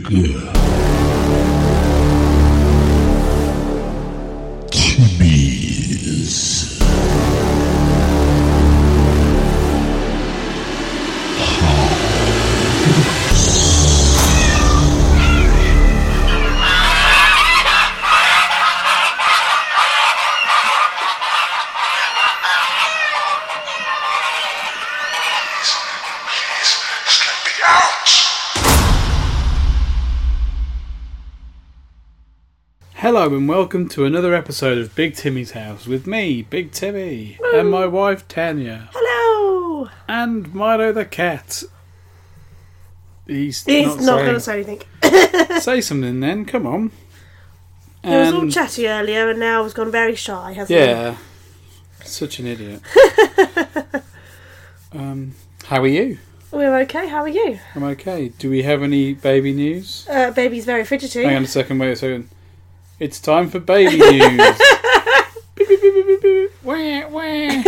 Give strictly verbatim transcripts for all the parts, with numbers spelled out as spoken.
Timmy's Hello and welcome to another episode of Big Timmy's House with me, Big Timmy, Woo. and my wife Tanya. Hello! And Milo the cat. He's, He's not, not going to say anything. Say something then, come on. He was all And- chatty earlier and now he's gone very shy, hasn't Yeah, such an idiot. um, how are you? he? We're okay, how are you? I'm okay. Do we have any baby news? Uh, baby's very fidgety. Hang on a second, wait a second. It's time for baby news. Beep, beep, beep, beep, beep, beep. Wah, wah.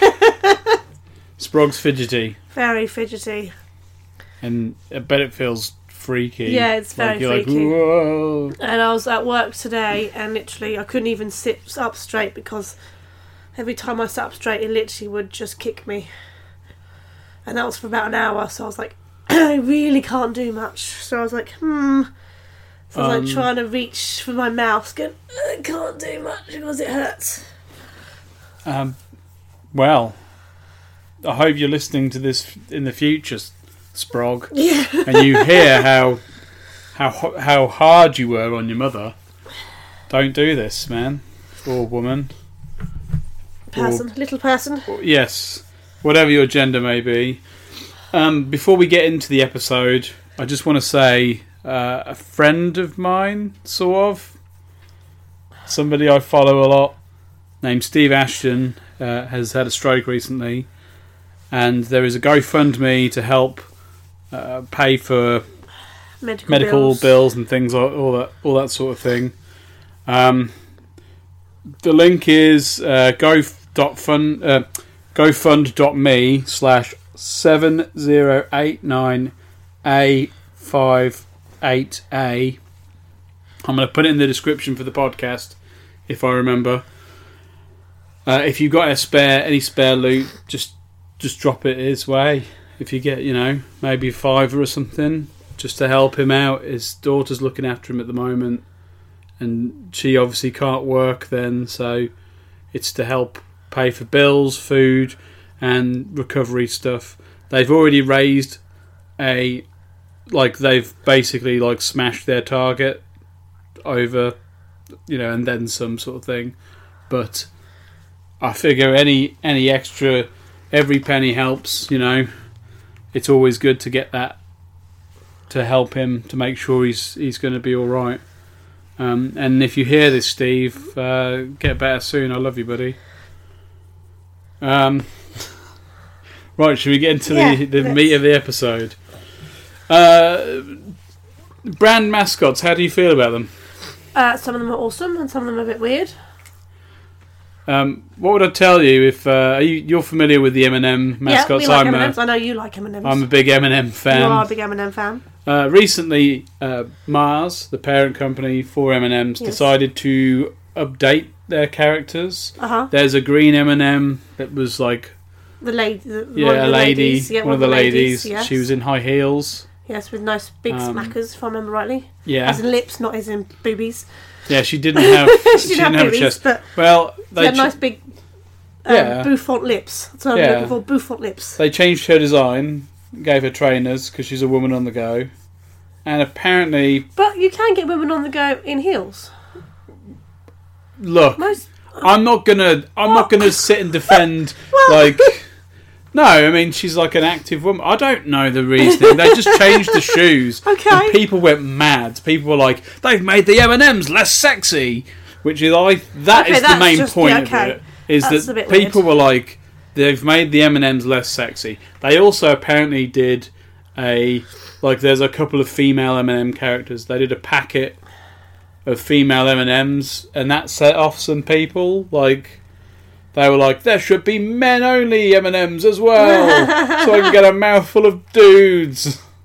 Sprog's fidgety. Very fidgety. And I bet it feels freaky. Yeah, it's very like you're freaky. Like, whoa. And I was at work today and literally I couldn't even sit up straight because every time I sat up straight it literally would just kick me. And that was for about an hour, so I was like, I really can't do much. So I was like, hmm... So I was Um, like trying to reach for my mouse, going, I can't do much because it hurts. Um, well, I hope you're listening to this in the future, Sprog. Yeah. And you hear how how how hard you were on your mother. Don't do this, man. Or woman. Person, Or, little person. or, yes, whatever your gender may be. Um, before we get into the episode, I just want to say... Uh, a friend of mine, sort of, somebody I follow a lot, named Steve Ashton, uh, has had a stroke recently, and there is a GoFundMe to help uh, pay for Medical, medical bills. bills. and things, like all that, all that sort of thing. Um, the link is uh, go.fund, uh, gofund.me slash seven zero eight nine A five. eight A. I'm going to put it in the description for the podcast if I remember. Uh, if you've got a spare, any spare loot, just just drop it his way. If you get, you know, maybe a fiver or something, just to help him out. His daughter's looking after him at the moment, and she obviously can't work then, so it's to help pay for bills, food, and recovery stuff. They've already raised a Like, they've basically, like, smashed their target over, you know, and then some sort of thing. But I figure any any extra, every penny helps, you know. It's always good to get that, to help him, to make sure he's he's going to be all right. Um, and if you hear this, Steve, uh, get better soon. I love you, buddy. Um, right, should we get into Yeah, the, the let's. meat of the episode? Uh, brand mascots, how do you feel about them? Uh, some of them are awesome and some of them are a bit weird. Um, what would I tell you if uh, are you, you're familiar with the M and M Yeah, mascots? we like I'm M and M's. a, I know you like M and M's. I'm a big M and M fan. You are a big M and M fan. Uh, recently, uh, Mars, the parent company for M and M's, Yes. decided to update their characters. Uh-huh. There's a green M and M that was like The lady. The, yeah, one of a the lady, ladies. Yeah, one of the ladies. yes. She was in high heels. Yes, with nice big Um, smackers, if I remember rightly. Yeah, As in lips, not as in boobies. yeah. She didn't have. she didn't have have a boobies, chest. but Well, she they had ch- nice big um, Yeah. bouffant lips. That's what Yeah. I'm looking for, bouffant lips. They changed her design, gave her trainers because she's a woman on the go, and apparently, But you can get women on the go in heels. look, Most. I'm not gonna, I'm not gonna sit and defend Well- like. No, I mean she's like an active woman. I don't know the reasoning. They just changed the shoes. Okay. And people went mad. People were like, "They've made the M and M's less sexy," which is I. That Okay, is the that's main just- point yeah, of okay. it. Is That's a that bit people weird. were like, they've made the M and M's less sexy. They also apparently did a like. There's a couple of female M and M characters. They did a packet of female M and M's, and that set off some people. Like they were like, there should be men only M and M's as well, so I can get a mouthful of dudes.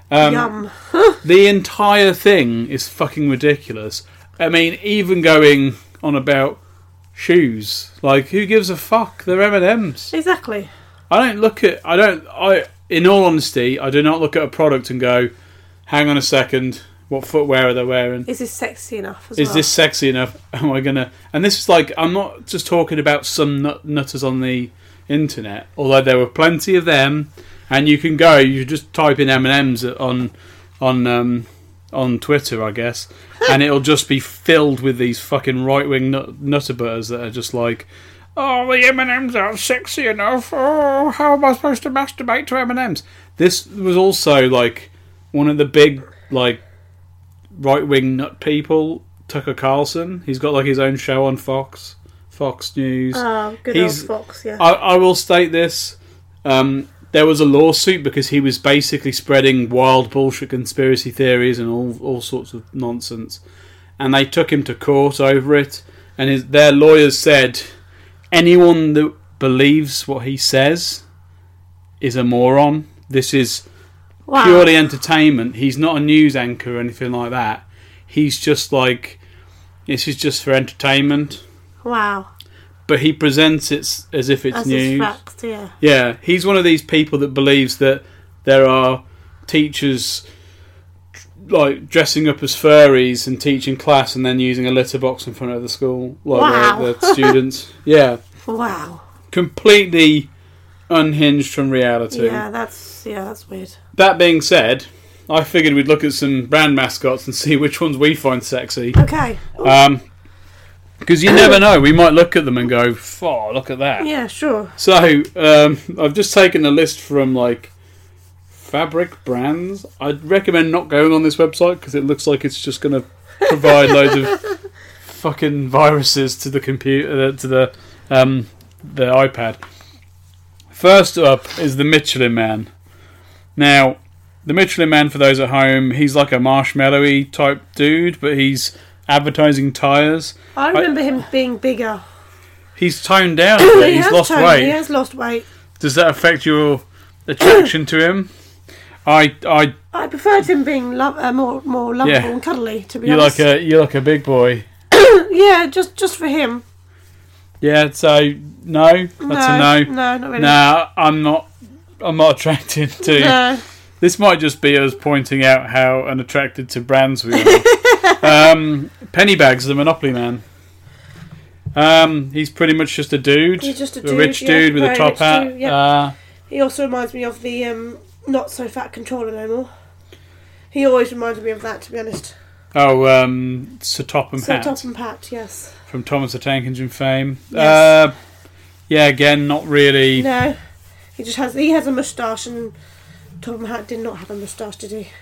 Um, Yum. The entire thing is fucking ridiculous. I mean, even going on about shoes. Like, who gives a fuck? They're M and M's. Exactly. I don't look at... I don't... I. In all honesty, I do not look at a product and go, hang on a second, what footwear are they wearing? Is this sexy enough as Is well? this sexy enough? Am I going to... And this is like... I'm not just talking about some nut- nutters on the internet, although there were plenty of them, and you can go, you just type in M and M's on... on um, on Twitter, I guess, and it'll just be filled with these fucking right-wing nut- nutterbutters that are just like, oh, the M and M's aren't sexy enough. Oh, how am I supposed to masturbate to M and M's? This was also like one of the big like right-wing nut people, Tucker Carlson. He's got like his own show on Fox, Fox News. Oh, good He's- old Fox, yeah. I, I will state this. Um, there was a lawsuit because he was basically spreading wild bullshit conspiracy theories and all all sorts of nonsense. And they took him to court over it. And his, their lawyers said, anyone that believes what he says is a moron. This is Wow. purely entertainment. He's not a news anchor or anything like that. He's just like, this is just for entertainment. Wow. But he presents it as if it's As news. is fact, yeah. Yeah, he's one of these people that believes that there are teachers like dressing up as furries and teaching class and then using a litter box in front of the school, like Wow. the, the students. Yeah, Wow. completely unhinged from reality. Yeah, that's yeah, that's weird. That being said, I figured we'd look at some brand mascots and see which ones we find sexy. Okay. Um, because you never know, we might look at them and go, "Oh, look at that." Yeah, sure. So, um, I've just taken a list from, like, fabric brands. I'd recommend not going on this website because it looks like it's just going to provide loads of fucking viruses to the computer, uh, to the um, the iPad. First up is the Michelin Man. Now, the Michelin Man, for those at home, he's like a marshmallowy type dude, but he's advertising tyres. I remember him being bigger. He's toned down a bit. He He's has lost toned- weight. He has lost weight. Does that affect your attraction to him? I, I, I preferred him being lo- uh, more more lovable Yeah. and cuddly. To be you honest. like a, you like a big boy. yeah, just just for him. Yeah. So no, that's no, a no. No, not really. Nah, I'm not. I'm not attracted to. No. This might just be us pointing out how unattracted to brands we are. um, Pennybags, the Monopoly Man. Um, he's pretty much just a dude. He's just a a dude, rich yeah, dude with a very top rich hat. dude, yeah. uh, He also reminds me of the um, not so fat controller no more. He always reminded me of that, to be honest. oh, um, Sir Topham So Hatt top and pat, yes. from Thomas the Tank Engine fame. Yes. Uh, yeah, again, not really. No, he just has he has a moustache, and Tom Hat did not have a moustache, did he?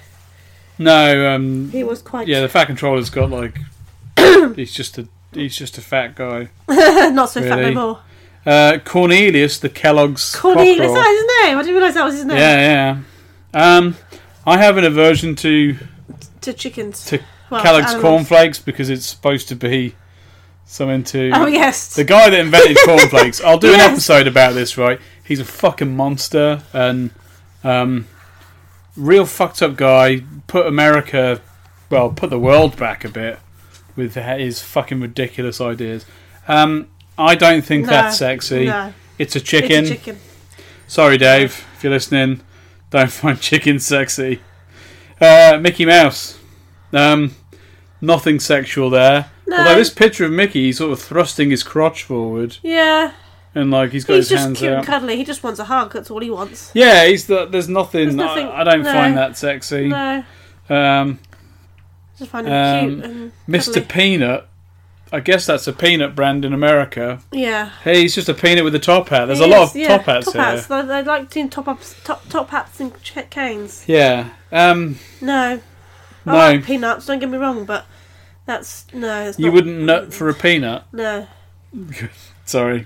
No, um, He was quite yeah, the fat controller's got like he's just a he's just a fat guy. not so fat Really? no more. Uh, Cornelius, the Kellogg's Cornelius, cockerel. is that his name? I didn't realise that was his name. Yeah, yeah. Um, I have an aversion to To chickens. to Well, Kellogg's animals. cornflakes because it's supposed to be something to. Oh yes. The guy that invented cornflakes. I'll do Yes. an episode about this. Right, he's a fucking monster and um, real fucked up guy. Put America, well, put the world back a bit with his fucking ridiculous ideas. Um, I don't think No, that's sexy. No, It's a chicken. it's a chicken. Sorry, Dave, if you're listening. Don't find chicken sexy. Uh, Mickey Mouse. Um, nothing sexual there. No. Although this picture of Mickey, he's sort of thrusting his crotch forward Yeah, and like he's got he's his just hands cute and out. cuddly. He just wants a hug. That's all he wants. Yeah, he's the, there's nothing. There's nothing- I, I don't no. find that sexy. No, Um, just find him Um, cute and Mister cuddly. Peanut. I guess that's a peanut brand in America. Yeah. Hey, he's just a peanut with a top hat. There's He a lot is, of yeah, top hats top here. hats. They, they like doing top ups, top top hats and ch- canes. Yeah. Um, No, I No. like peanuts. Don't get me wrong, but that's no. It's you not, wouldn't nut for a peanut. No. Sorry.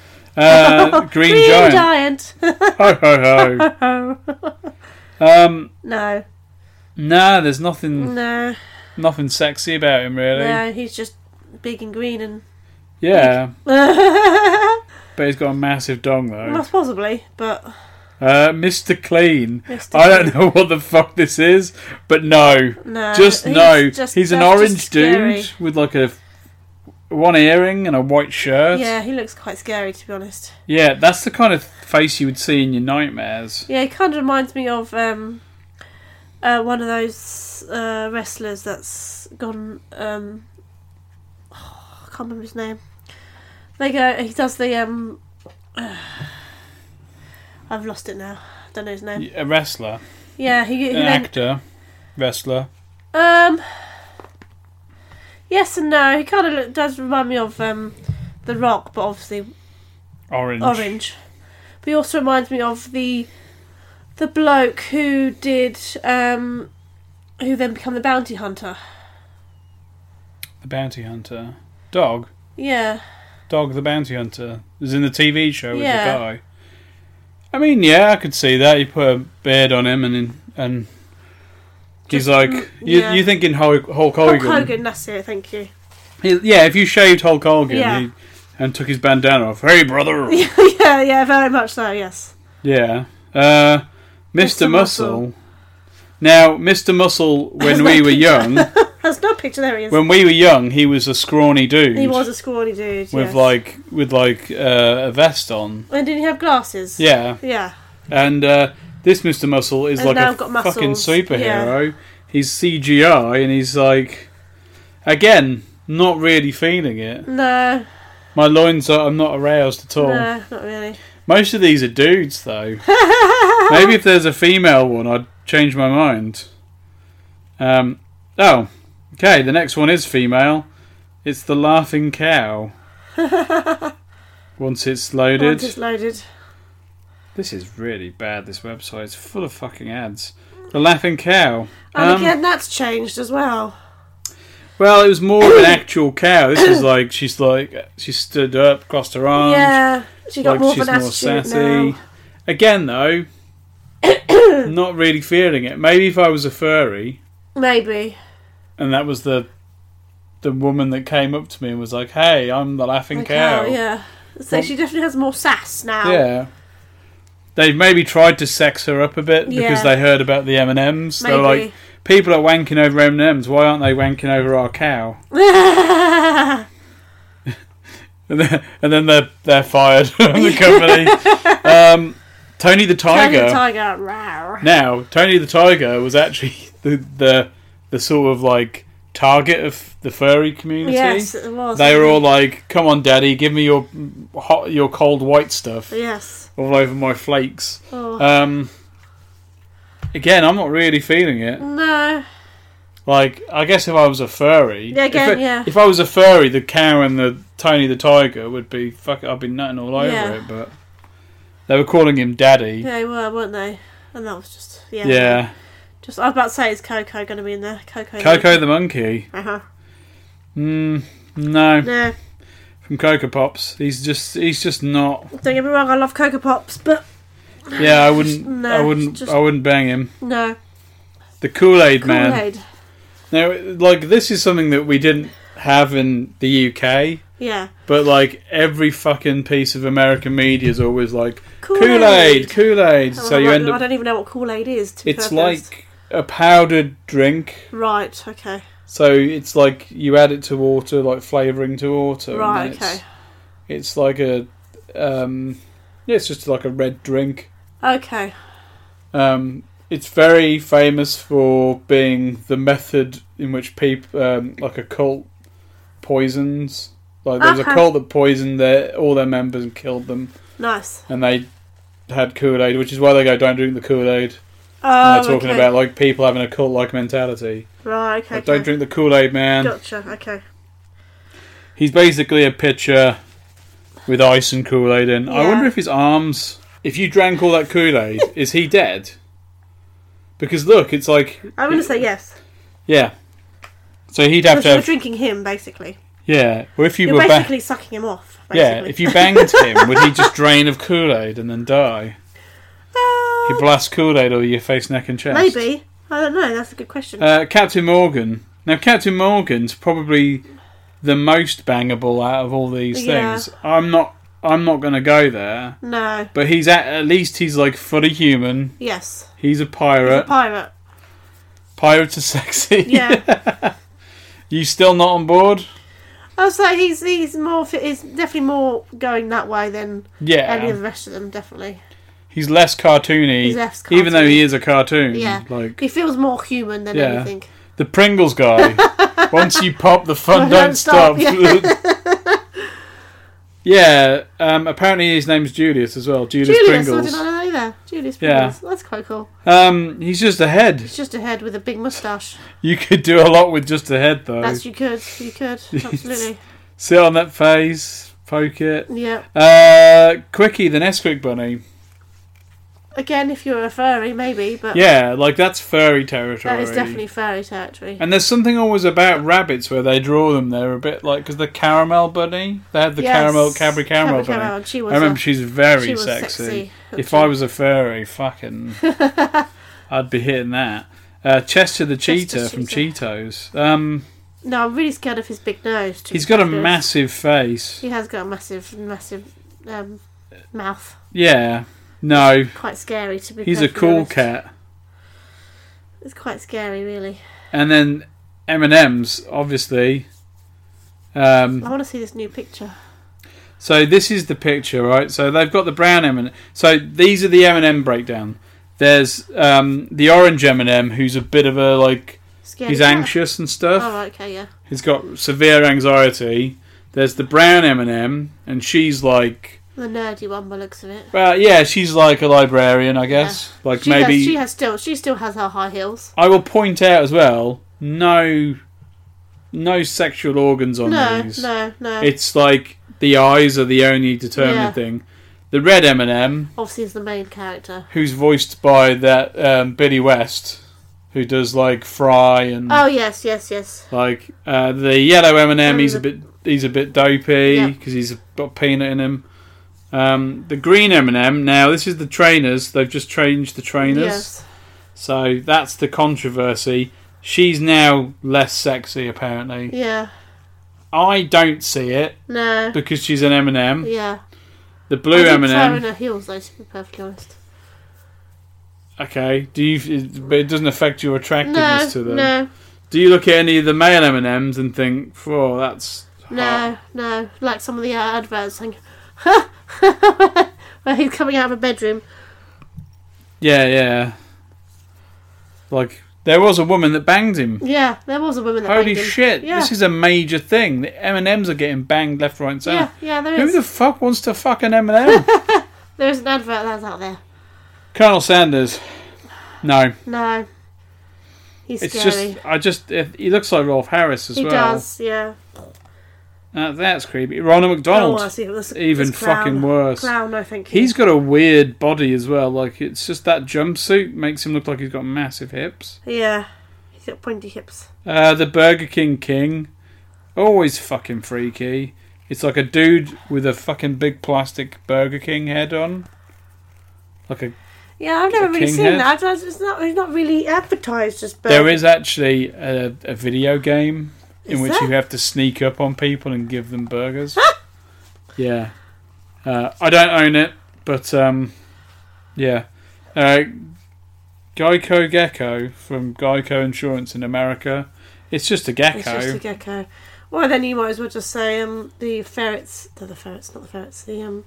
Uh, Green, Giant. Giant. Ho ho ho. Um, no, nah, there's nothing, no, nothing sexy about him really. no. He's just big and green and. Yeah, Must but he's got a massive dong though. possibly, but Uh, Mister Clean. Mister I don't Clean. know what the fuck this is, but no. No, just he's no. just- he's an that's orange just scary. dude with like a one earring and a white shirt. Yeah, he looks quite scary, to be honest. Yeah, that's the kind of face you would see in your nightmares. Yeah, he kind of reminds me of um, uh, one of those uh, wrestlers that's gone. Um, oh, I can't remember his name. They go. He does the. Um, I've lost it now. Don't know his name. A wrestler. Yeah, he. he An then, actor. Wrestler. Um. Yes and no. He kind of does remind me of um, The Rock, but obviously Orange. orange. But he also reminds me of the the bloke who did um, who then became the bounty hunter. The bounty hunter. Dog. Yeah. Dog the bounty hunter. Is in the T V show with Yeah. the guy. I mean, yeah, I could see that. You put a beard on him and and he's Just, like, mm, you, yeah. you're thinking Hulk, Hulk Hogan. Hulk Hogan, that's it. Thank you. He- yeah, if you shaved Hulk Hogan Yeah. he, and took his bandana off, hey brother. yeah, yeah, very much so. Yes. Yeah. Uh, Mister Mister Muscle. Muscle. Now, Mister Muscle, when There's we no were picture. young, There's no picture. There he is. when we were young, he was a scrawny dude. He was a scrawny dude. with yes. like with like uh, a vest on. And did he have glasses? Yeah. Yeah. And uh, this Mister Muscle is And like now a got fucking muscles. superhero. He's C G I and he's like, again, not really feeling it. No. My loins are, I'm not aroused at all. No, not really. Most of these are dudes though. Maybe if there's a female one, I'd change my mind. Um, oh, okay. The next one is female. It's the Laughing Cow. Once it's loaded. Once it's loaded. This is really bad, this website. It's full of fucking ads. The Laughing Cow. And Um, again, that's changed as well. well, it was more of an actual cow. This is like, she's like, she stood up, crossed her arms. Yeah, she got like more of she's an more attitude sassy. now. Again, though, not really feeling it. Maybe if I was a furry, Maybe. and that was the the woman that came up to me and was like, hey, I'm the Laughing The Cow. cow, yeah. So Well- she definitely has more sass now. Yeah. They maybe tried to sex her up a bit because Yeah. they heard about the M and M's. They're Maybe. like, people are wanking over M and M's. Why aren't they wanking over our cow? And then, and then they're they're fired from the company. um, Tony the Tiger. Tony the Tiger. Rawr. Now, Tony the Tiger was actually the the the sort of like target of the furry community. Yes, it was. They were all like, "Come on, Daddy, give me your hot, your cold white stuff Yes. all over my flakes." Oh. Um, again, I'm not really feeling it. No. Like, I guess if I was a furry, Yeah, again, if, it- yeah. if I was a furry, the cow and the Tony the Tiger would be fuck. I'd be nutting all over Yeah. it, but they were calling him Daddy. Yeah, they were, weren't they? And that was just yeah. Yeah, Just I was about to say, is Coco going to be in there? Coco. Coco the monkey. Uh huh. Mm, no, No. from Coco Pops. He's just he's just not. Don't get me wrong. I love Coco Pops, but Yeah, I wouldn't. No, I wouldn't. just- I wouldn't bang him. no. The Kool-Aid Man. Kool-Aid. Now, like, this is something that we didn't have in the U K, Yeah. but like every fucking piece of American media is always like Kool-Aid. Kool-Aid, Kool-Aid. Oh, So you I, end I up. don't even know what Kool-Aid is. To be It's perfectly honest. like a powdered drink. Right. Okay. So it's like you add it to water, like flavouring to water. and Right. then Okay. It's, it's like a. Um, yeah, it's just like a red drink. Okay. Um, it's very famous for being the method in which people, um, like a cult, poisons. Like there was Okay. a cult that poisoned their all their members and killed them, Nice. and they had Kool-Aid, which is why they go, "Don't drink the Kool-Aid." Oh, and they're talking okay. about like people having a cult-like mentality. Right. Okay. Like, don't okay. drink the Kool-Aid, man. Gotcha. Okay. He's basically a pitcher with ice and Kool-Aid in. I Yeah. wonder if his arms. If you drank all that Kool-Aid, is he dead? Because look, it's like I'm going to say yes. yeah. So he'd have So to you're have drinking him, basically. yeah. Or if you You're were ba- basically sucking him off. yeah, Basically. if you banged him, would he just drain of Kool-Aid and then die? Uh, He blasts Kool-Aid over your face, neck, and chest. maybe. I don't know. That's a good question. Uh, Captain Morgan. Now, Captain Morgan's probably the most bangable out of all these Yeah. things. I'm not. I'm not going to go there. No. But he's at, at least he's like fully human. Yes. He's a pirate. He's a pirate. Pirates are sexy. Yeah. You still not on board? I was like, he's he's more fi- he's definitely more going that way than Yeah. any of the rest of them. Definitely. He's less cartoony. He's less Even though cartoony. he is a cartoon. Yeah. Like He feels more human than Yeah. anything. the Pringles guy. Once you pop, the fun Don't don't stop. stop, yeah. Yeah, um, apparently his name's Julius as well. Julius, Julius, I Pringles. did not know either. Julius Yeah. Pringles. That's quite cool. Um, he's just a head. He's just a head with a big moustache. You could do a lot with just a head, though. That's you could. You could. Absolutely. Sit on that face, poke it. Yeah. Uh, Quickie, the Nesquik bunny. Again, if you're a furry, maybe, but Yeah, like that's furry territory. that is definitely furry territory. And there's something always about rabbits where they draw them. They're a bit like because the caramel bunny. They had the Yes. caramel Cadbury caramel Cadbury bunny. Caramel, she was I remember a- she's very she was sexy. sexy. If I was a furry, fucking, I'd be hitting that. Uh, Chester the cheetah Chester from cheetah. Cheetos. Um, No, I'm really scared of his big nose. to he's be got a honest. massive face. He has got a massive, massive um, mouth. Yeah. No, Quite scary to be. he's a perfectly cool honest. cat. It's quite scary, really. And then M and M's, obviously. Um, I want to see this new picture. so this is the picture, right? So they've got the brown M and M. So these are the M and M breakdown. There's um, the orange M and M, who's a bit of a like. Scary He's cat. anxious and stuff. Oh, right, okay, yeah. He's got severe anxiety. There's the brown M and M, and she's like. The nerdy one, by the looks of it. Well, yeah, she's like a librarian, I guess. Like She maybe. has, she has still. She still has her high heels. I will point out as well. No, no sexual organs on No, these. no, no. It's like the eyes are the only determining Yeah. thing. The red M and M, Obviously, is the main character. who's voiced by that um, Billy West, who does like Fry and Oh yes, yes, yes. like uh, the yellow M and M. Oh, He's a the- bit he's a bit dopey Yeah. because he's got peanut in him. Um, the green M and M. Now this is the trainers. They've just changed the trainers, Yes. so that's the controversy. She's now less sexy, apparently. Yeah. I don't see it No. because she's an M and M. Yeah. The blue I M did and throw in M. her heels, though, to be perfectly honest. Okay. Do you? But it doesn't affect your attractiveness No, to them. no, Do you look at any of the male M and M's and think, "Oh, that's no, hot." no. Like some of the uh, adverts saying, where he's coming out of a bedroom. Yeah, yeah. Like there was a woman that banged him. Yeah, there was a woman that Holy banged him. shit! Yeah. This is a major thing. The M and M's are getting banged left, right, and centre. Yeah, yeah, there Who is. the fuck wants to fuck an M and M? There is an advert that's out there. Colonel Sanders. No, No. He's it's scary. just I just if, he looks like Rolf Harris as he well. does, yeah. Uh, that's creepy. Ronald McDonald. Oh, I see. This, Even this clown, fucking worse. Clown, I think. He's got a weird body as well. Like it's just that jumpsuit makes him look like he's got massive hips. Yeah. He's got pointy hips. Uh, the Burger King King, always fucking freaky. It's like a dude with a fucking big plastic Burger King head on, like a. Yeah, I've never A really king seen head? that. It's not. It's not really advertised as. Burger. There is actually a, a video game in Is which there? you have to sneak up on people and give them burgers. Yeah, uh, I don't own it, but um, yeah, uh, Geico Gecko from Geico Insurance in America. It's just a gecko. It's just a gecko. Well, then you might as well just say um the ferrets. No, the ferrets, not the ferrets. The um.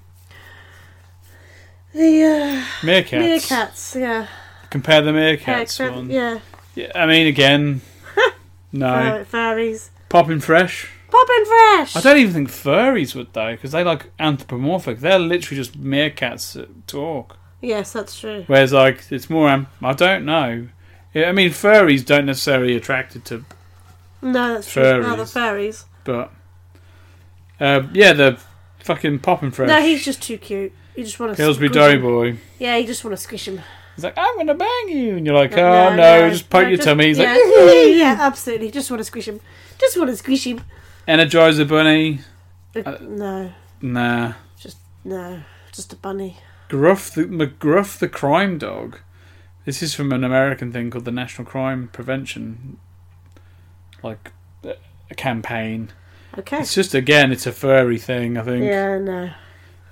The uh, Meerkats. meerkats. Yeah. Compare the Yeah, meerkats except- one. yeah. Yeah, I mean, again, no. Ferret furries. Popping fresh. Poppin' fresh. I don't even think furries would though, because they like anthropomorphic. They're literally just meerkats that talk. Yes, that's true. Whereas, like, it's more. Am- I don't know. Yeah, I mean, furries don't necessarily attracted to, No, that's true. No, the Furries. furries. but uh, yeah, the fucking popping fresh. No, he's just too cute. You just want to. Pillsbury Doughboy. Yeah, you just want to squish him. He's like, I'm gonna bang you, and you're like, No, oh no, no, no, just poke no, your just- tummy. He's yeah, like, yeah, yeah, absolutely. Just want to squish him. Just want to squish him. Energizer Bunny. Uh, no, Nah. no, just a bunny. Gruff the McGruff the crime dog. This is from an American thing called the National Crime Prevention, like a campaign. Okay. It's just again, it's a furry thing, I think. Yeah, no.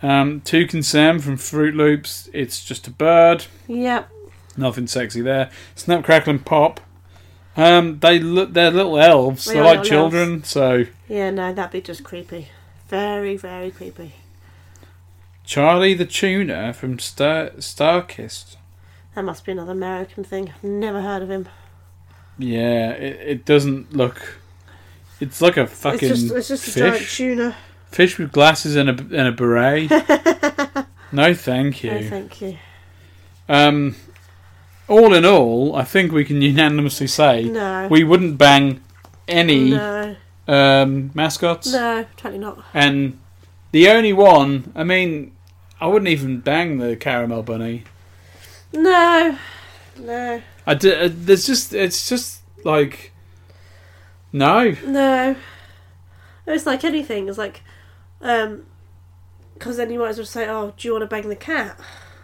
Um, Toucan Sam from Fruit Loops. It's just a bird. Yep. Nothing sexy there. Snap, Crackle and Pop. Um, they look. They're little elves. They They're are like little children. elves. So Yeah, no, that'd be just creepy. Very, very creepy. Charlie the Tuna from Star Starkist. That must be another American thing. I've never heard of him. Yeah, it, it doesn't look. It's like a fucking It's just, it's just a fish. giant tuna. Fish with glasses and a and a beret. No, thank you. No, thank you. Um, all in all, I think we can unanimously say No. we wouldn't bang any No. um, mascots. No, totally not. And the only one, I mean, I wouldn't even bang the Caramel Bunny. No. No. I d- uh, there's just, it's just like, no. No. It's like anything. It's like, um, because then you might as well say, oh, do you want to bang the cat?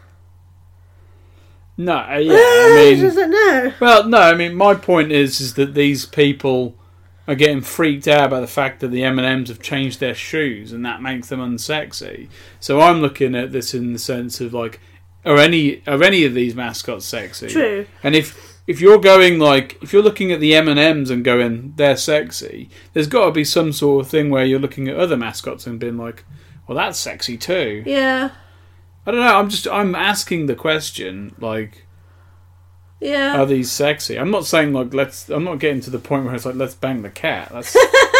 No, yeah, I mean, Just like, no. well, no, I mean, my point is, is that these people are getting freaked out by the fact that the M and M's have changed their shoes, and that makes them unsexy. So I'm looking at this in the sense of like, are any are any of these mascots sexy? True. And if if you're going like, if you're looking at the M and M's and going they're sexy, there's got to be some sort of thing where you're looking at other mascots and being like, well, that's sexy too. Yeah. I don't know. I'm just I'm asking the question like. Yeah. Are these sexy? I'm not saying like let's. I'm not getting to the point where it's like let's bang the cat. That's.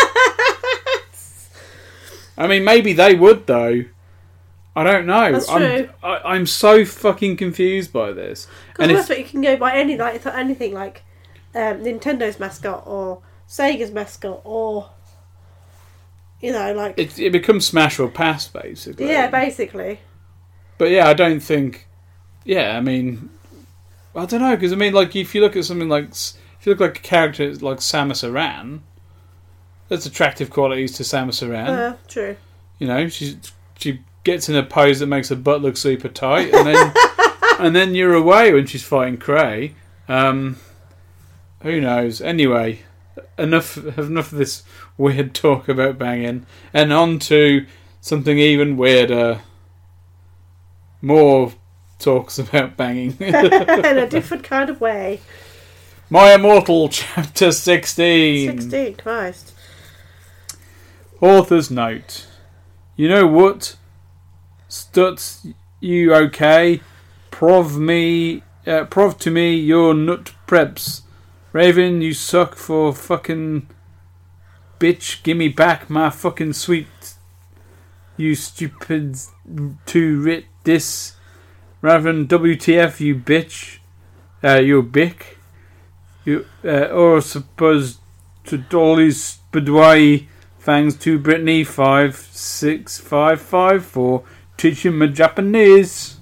I mean, maybe they would though. I don't know. That's I'm, true. I, I'm so fucking confused by this. Because And that's if, what you can go by any like anything like um, Nintendo's mascot or Sega's mascot or you know like it, it becomes smash or pass basically. yeah, basically. But yeah, I don't think. Yeah, I mean, I don't know because I mean, like if you look at something like if you look like a character like Samus Aran, there's attractive qualities to Samus Aran. Uh, true. You know, she she gets in a pose that makes her butt look super tight, and then and then you're away when she's fighting Cray. Um, who knows? Anyway, enough enough of this weird talk about banging, and on to something even weirder. More talks about banging. In a different kind of way. My Immortal, Chapter sixteen. Sixteen, Christ. Author's note. You know what? Stutz, you okay? Prov me, uh, prov to me your nut preps. Raven, you suck for fucking bitch. Gimme back my fucking sweet. You stupid to writ this. Raven, W T F, you bitch. Uh, you a bick. You, uh, or suppose to Dolly's Bedwai. Thanks to Brittany five six five five for teaching my Japanese.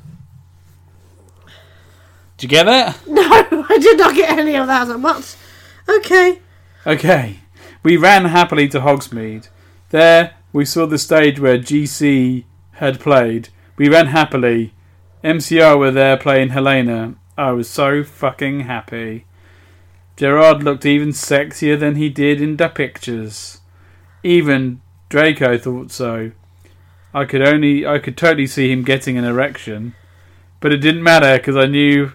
Did you get that? No, I did not get any of that as much. Okay. Okay. We ran happily to Hogsmeade. There we saw the stage where G C had played. We ran happily. M C R were there playing Helena. I was so fucking happy. Gerard looked even sexier than he did in the pictures. Even Draco thought so. I could only, I could totally see him getting an erection, but it didn't matter because I knew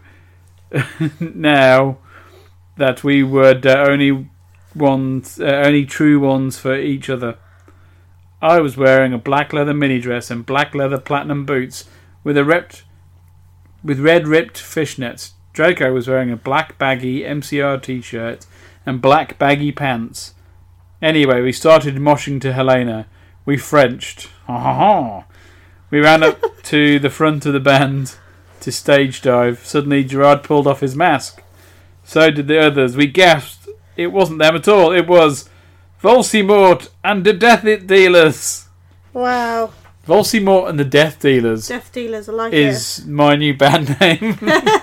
now that we were the only ones, uh, only true ones for each other. I was wearing a black leather mini dress and black leather platinum boots with a ripped, with red ripped fishnets. Draco was wearing a black baggy M C R t-shirt and black baggy pants. Anyway, we started moshing to Helena. We Frenched. Ha ha ha. We ran up to the front of the band to stage dive. Suddenly Gerard pulled off his mask. So did the others. We gasped. It wasn't them at all. It was Volsimort and the Death Dealers. Wow. Volsimort and the Death Dealers Death Dealers, I like is it. My new band name.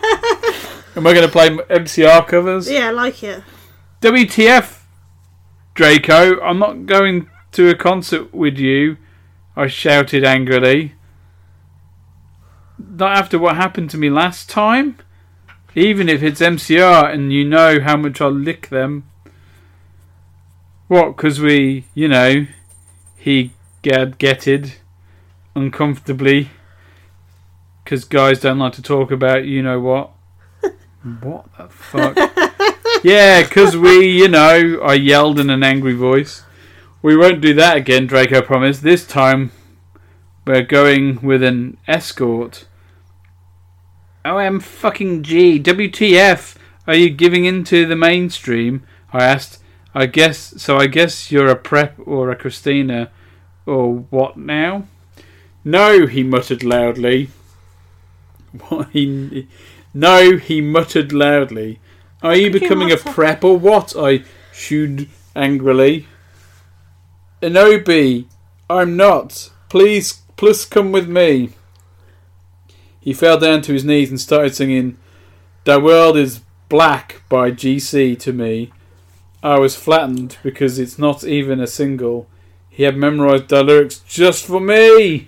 Am I going to play M C R covers? Yeah, I like it. W T F, Draco, I'm not going to a concert with you, I shouted angrily. Not after what happened to me last time? Even if it's M C R and you know how much I'll lick them. What, because we, you know, he gad getted. uncomfortably. Because guys don't like to talk about you know what. What the fuck? Yeah, because we, you know, I yelled in an angry voice. We won't do that again, Draco promised. This time, we're going with an escort. O M fucking G. W T F. Are you giving in to the mainstream? I asked. I guess, so I guess you're a prep or a Christina. Or what now? No, he muttered loudly. What he... No, he muttered loudly. Are you becoming a prep or what? I shooed angrily. Inobi, I'm not. Please, please come with me. He fell down to his knees and started singing "The World is Black" by G C to me. I was flattened because it's not even a single. He had memorised the lyrics just for me.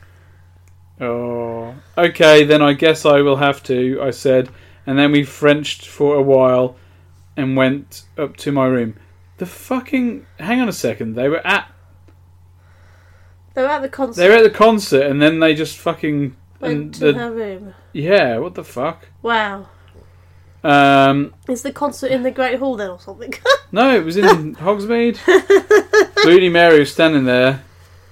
Oh, okay, then I guess I will have to, I said, and then we Frenched for a while and went up to my room. The fucking... Hang on a second, they were at... They were at the concert. They were at the concert and then they just fucking... Went to the, her room. Yeah, what the fuck? Wow. Um, Is the concert in the Great Hall then or something? No, it was in Hogsmeade. Bloody Mary was standing there.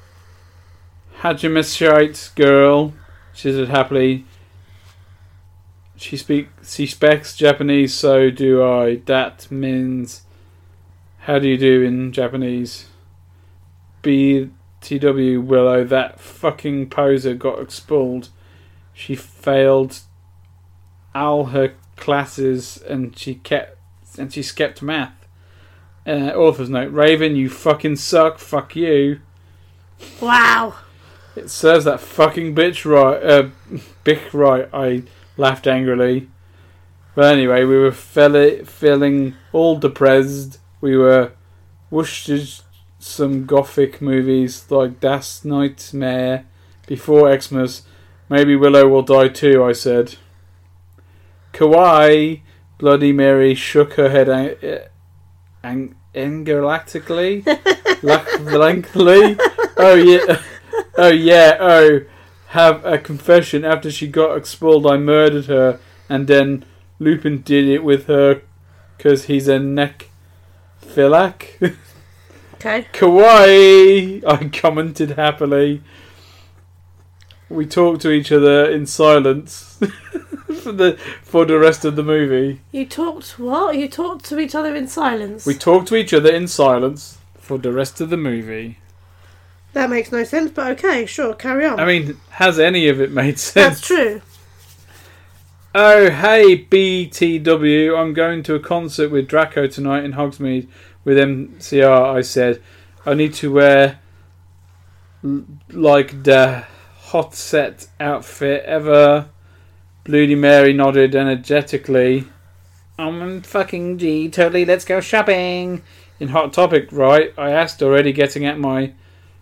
Hajimeshite girl, she said happily. She speak, she speaks Japanese, so do I. That means, how do you do in Japanese? B T W Willow, that fucking poser got expelled. She failed all her classes and she kept and she skipped math. Uh, author's note: Raven, you fucking suck. Fuck you. Wow. It serves that fucking bitch right. Uh, bitch right. I laughed angrily. But anyway, we were fe- feeling all depressed. We were watched some gothic movies like Das Nightmare before Xmas. Maybe Willow will die too, I said. Kawaii, Bloody Mary shook her head ang- ang- angalactically. Lengthily. Oh yeah. Oh yeah, oh, have a confession. After she got expelled, I murdered her, and then Lupin did it with her, because he's a necrophiliac. Okay. Kawaii, I commented happily. We talked to each other in silence for the for the rest of the movie. You talked what? You talked to each other in silence? We talked to each other in silence for the rest of the movie. That makes no sense, but okay, sure, carry on. I mean, has any of it made sense? That's true. Oh, hey, B T W, I'm going to a concert with Draco tonight in Hogsmeade with M C R, I said. I need to wear, l- like, the hot set outfit ever. Bloody Mary nodded energetically. I'm fucking G, totally, let's go shopping. In Hot Topic, right? I asked, already getting at my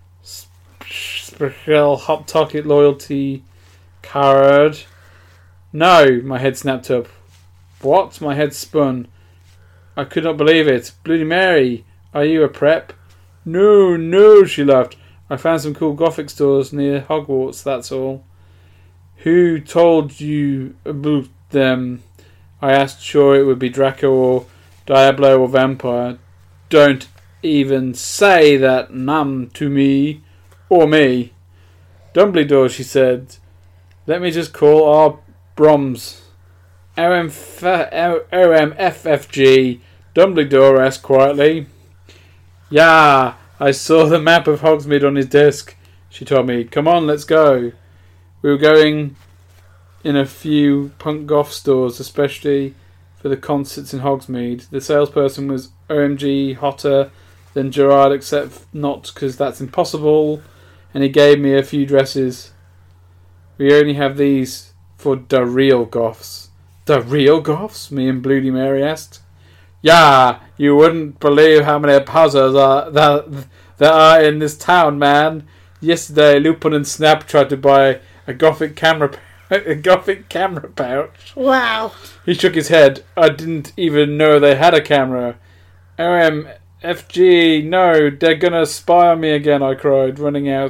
special Hot Topic loyalty card. No, my head snapped up. What? My head spun. I could not believe it. Bloody Mary, are you a prep? No, no, she laughed. I found some cool gothic stores near Hogwarts, that's all. Who told you about them? I asked, sure it would be Draco or Diablo or Vampire. Don't even say that name to me. Or me. Dumbledore, she said. Let me just call our Broms. O M F F G. Dumbledore asked quietly. Yeah, I saw the map of Hogsmeade on his desk, she told me. Come on, let's go. We were going in a few punk goth stores, especially for the concerts in Hogsmeade. The salesperson was O M G hotter than Gerard, except not because that's impossible, and he gave me a few dresses. We only have these for the real goths. The real goths? Me and Bloody Mary asked. Yeah, you wouldn't believe how many puzzles are that there are in this town, man. Yesterday, Lupin and Snap tried to buy a gothic camera, a gothic camera pouch. Wow. He shook his head. I didn't even know they had a camera. O M F G, no, they're gonna spy on me again, I cried, running out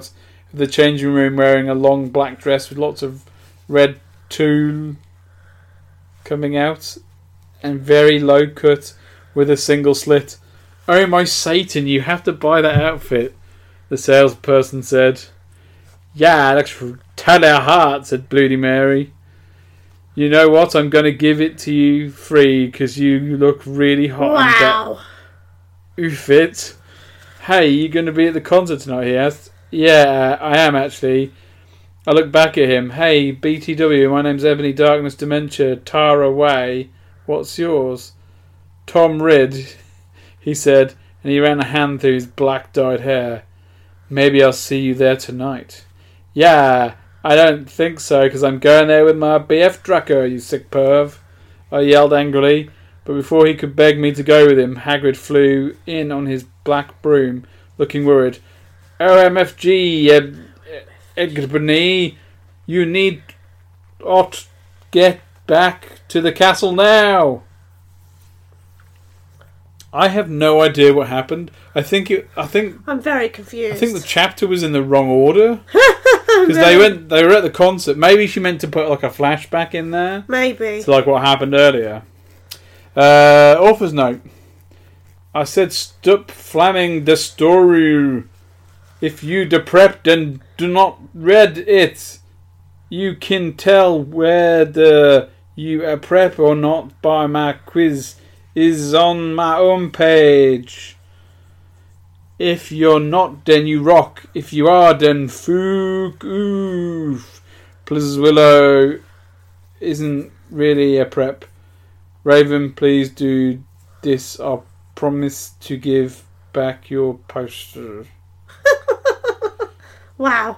the changing room wearing a long black dress with lots of red tulle coming out and very low cut with a single slit. "Oh my Satan, you have to buy that outfit," the salesperson said. "Yeah, that's tender heart," said Bloody Mary. "You know what? I'm going to give it to you free because you look really hot." Wow. Oof it. "Hey, you going to be at the concert tonight?" he asked. "Yeah, I am actually." I looked back at him. "Hey, B T W, my name's Ebony Darkness Dementia, Tara Way. What's yours?" "Tom Ridd," he said, and he ran a hand through his black dyed hair. "Maybe I'll see you there tonight." "Yeah, I don't think so, because I'm going there with my B F Draco, you sick perv," I yelled angrily, but before he could beg me to go with him, Hagrid flew in on his black broom, looking worried. "O M F G, Ed- Egbony, you need ought get back to the castle now." I have no idea what happened. I think it. I think. I'm very confused. I think the chapter was in the wrong order because they went. They were at the concert. Maybe she meant to put like a flashback in there. Maybe. To like what happened earlier. Uh, author's note. I said stop flamming the story. If you deprepped and do not read it, you can tell whether you are prep or not by my quiz is on my own page. If you're not, then you rock. If you are, then fuck oof. Please, Willow isn't really a prep. Raven, please do this. I promise to give back your poster. Wow.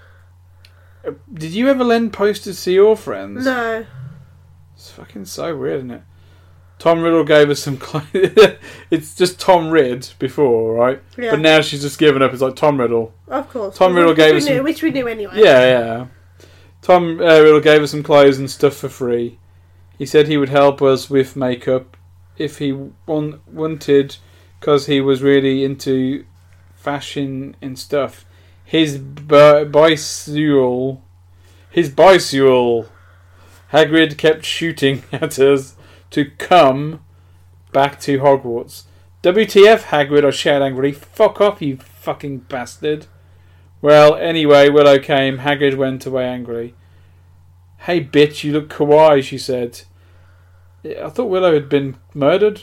Did you ever lend posters to your friends? No. It's fucking so weird, isn't it? Tom Riddle gave us some... It's just Tom Ridd before, right? Yeah. But now she's just given up. It's like Tom Riddle. Of course. Tom Riddle which gave we us knew, some... Which we knew anyway. Yeah, yeah. Tom uh, Riddle gave us some clothes and stuff for free. He said he would help us with makeup if he want, wanted, because he was really into fashion and stuff. His bi- bicycle... His bicycle... Hagrid kept shooting at us to come back to Hogwarts. W T F, Hagrid, I shouted angrily. Fuck off, you fucking bastard. Well, anyway, Willow came. Hagrid went away angrily. Hey, bitch, you look kawaii, she said. I thought Willow had been murdered.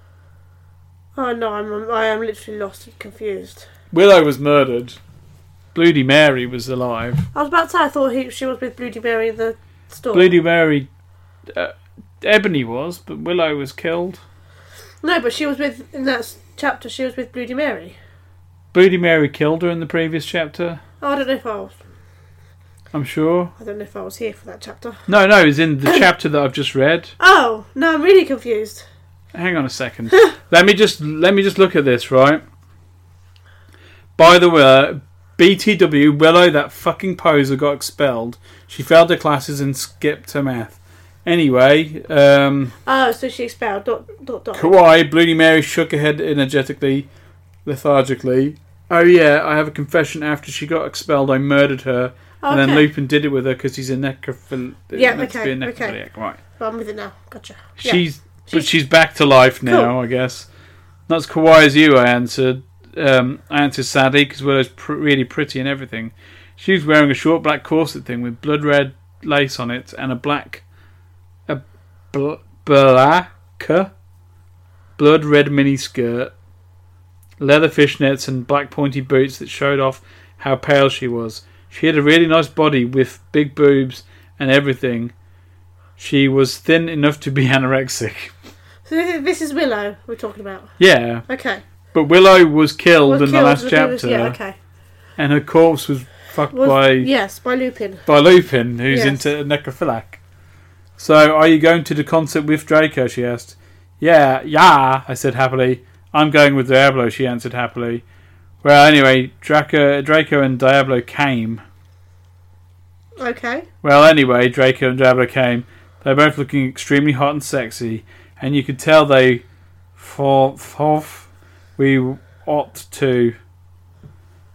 Oh no, I'm I am literally lost and confused. Willow was murdered. Bloody Mary was alive. I was about to say I thought he, she was with Bloody Mary in the store. Bloody Mary... Uh, Ebony was, but Willow was killed. No, but she was with, in that chapter, she was with Bloody Mary. Bloody Mary killed her in the previous chapter. Oh, I don't know if I was... I'm sure. I don't know if I was here for that chapter. No, no, it's in the chapter that I've just read. Oh, no, I'm really confused. Hang on a second. let me just let me just look at this, right? By the way, B T W, Willow, that fucking poser, got expelled. She failed her classes and skipped her math. Anyway, um... Oh, so she expelled, dot, dot, dot. Kawaii, Bloody Mary shook her head energetically, lethargically. Oh yeah, I have a confession. After she got expelled, I murdered her. Okay. And then Lupin did it with her because he's a necrophil- Yeah, meant to okay, be a okay. necrophiliac. Right. Well, I'm with it now. Gotcha. She's, Yeah. but she's she's back to life now, Cool. I guess. Not as kawaii as you, I answered. Um, I answered sadly because Willow's pr- really pretty and everything. She was wearing a short black corset thing with blood red lace on it and a black, a bl- black, blood red mini skirt, leather fishnets and black pointy boots that showed off how pale she was. She had a really nice body with big boobs and everything. She was thin enough to be anorexic. So this is, this is Willow we're talking about. Yeah. Okay. But Willow was killed Was in the killed last in chapter. previous- Yeah, okay. And her corpse was fucked Was, by yes, by Lupin. by Lupin, who's Yes. into necrophiliac. So, are you going to the concert with Draco? She asked. Yeah, yeah, I said happily. I'm going with Diablo, she answered happily. Well, anyway, Draco, Draco and Diablo came. Okay. Well, anyway, Draco and Diablo came. They were both looking extremely hot and sexy, and you could tell they thought we ought to.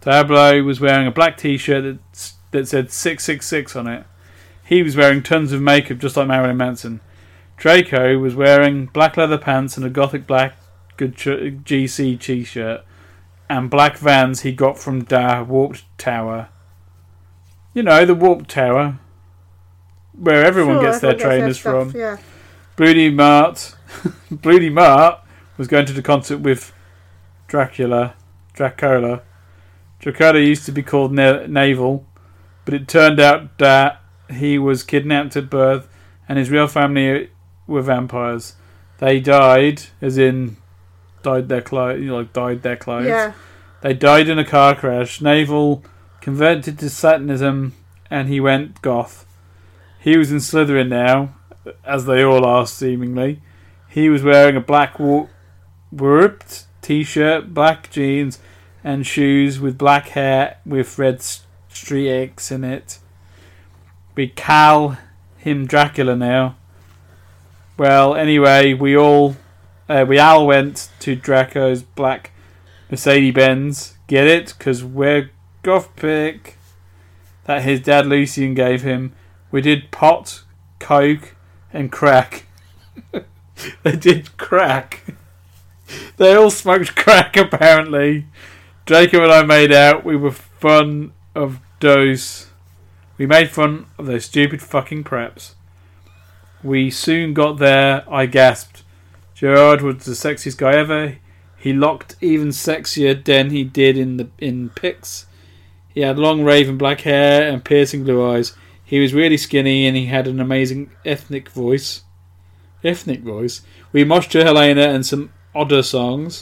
Diablo was wearing a black t-shirt that, that said six six six on it. He was wearing tons of makeup just like Marilyn Manson. Draco was wearing black leather pants and a gothic black good G C t-shirt and black Vans he got from Da Warped Tower. You know, the Warped Tower, where everyone Sure, gets their everyone trainers their stuff, from. Yeah. Bloody Mart, Bloody Mart was going to the concert with Dracula, Dracola. Dracola used to be called Na- Naval, but it turned out that he was kidnapped at birth, and his real family were vampires. They died, as in died their clothes, you know, like dyed their clothes. Yeah. They died in a car crash. Naval converted to Satanism, and he went goth. He was in Slytherin now, as they all are seemingly. He was wearing a black war- warped t-shirt, black jeans, and shoes with black hair with red streaks in it. We call him Dracula now. Well, anyway, we all uh, we all went to Draco's black Mercedes-Benz. Get it? Because we're goth pick that his dad Lucian gave him. We did pot, coke, and crack. They did crack. They all smoked crack, apparently. Draco and I made out. We were fun of those. We made fun of those stupid fucking preps. We soon got there. I gasped. Gerard was the sexiest guy ever. He looked even sexier than he did in the in pics. He had long raven black hair and piercing blue eyes. He was really skinny and he had an amazing ethnic voice. Ethnic voice. We moshed to Helena and some odder songs.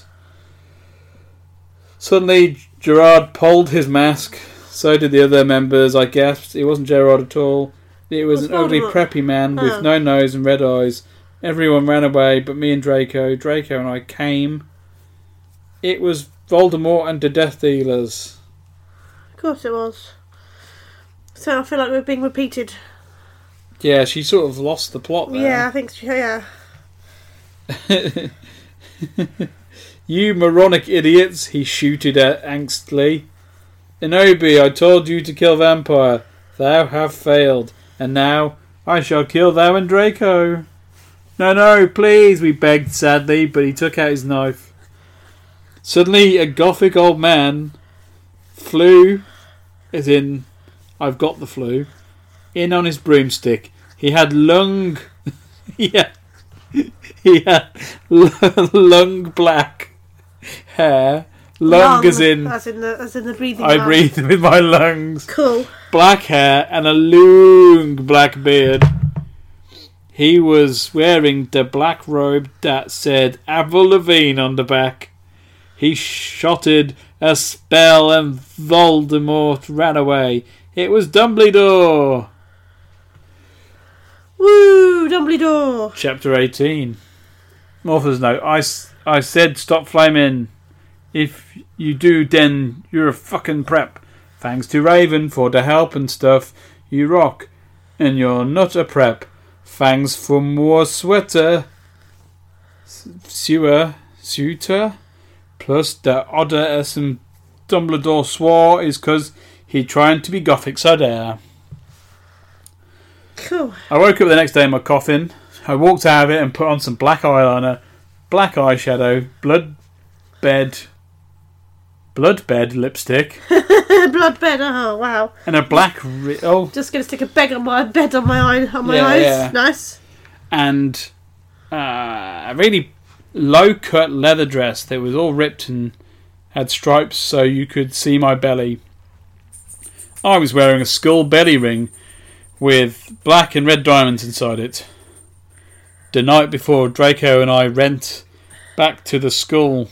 Suddenly, Gerard pulled his mask. So did the other members. I gasped. It wasn't Gerard at all. It was What's an ugly, Voldemort? preppy man with Oh. no nose and red eyes. Everyone ran away, but me and Draco. Draco and I came. It was Voldemort and the Death Dealers. Of course it was. So I feel like we're being repeated. Yeah, she sort of lost the plot there. Yeah, I think so, yeah. You moronic idiots, he shooted at angstily. Inobi, I told you to kill vampire. Thou have failed. And now I shall kill thou and Draco. No, no, please, we begged sadly, but he took out his knife. Suddenly, a gothic old man flew, as in, I've got the flu, in on his broomstick. He had lung... yeah. He had lung black hair. Lung, Lung, as in... As in the, as in the breathing I lung. breathe with my lungs. Cool. Black hair and a long black beard. He was wearing the black robe that said Avril Lavigne on the back. He shotted a spell and Voldemort ran away. It was Dumbledore. Woo! Dumbledore! Chapter eighteen. Author's note. I, I said stop flaming. If you do, then you're a fucking prep. Thanks to Raven for the help and stuff. You rock. And you're not a prep. Thanks for more sweater. Sewer. Suitor. Plus the odder as some Dumbledore swore is cause he trying to be gothic so there. Cool. I woke up the next day in my coffin. I walked out of it and put on some black eyeliner, black eyeshadow, blood bed, blood bed lipstick, Blood bed, oh wow. and a black ri- oh, Just gonna stick a bed on my bed on my eye, on my Yeah, eyes. yeah. Nice. and uh, a really low cut leather dress that was all ripped and had stripes so you could see my belly. I was wearing a skull belly ring with black and red diamonds inside it. The night before, Draco and I went back to the school.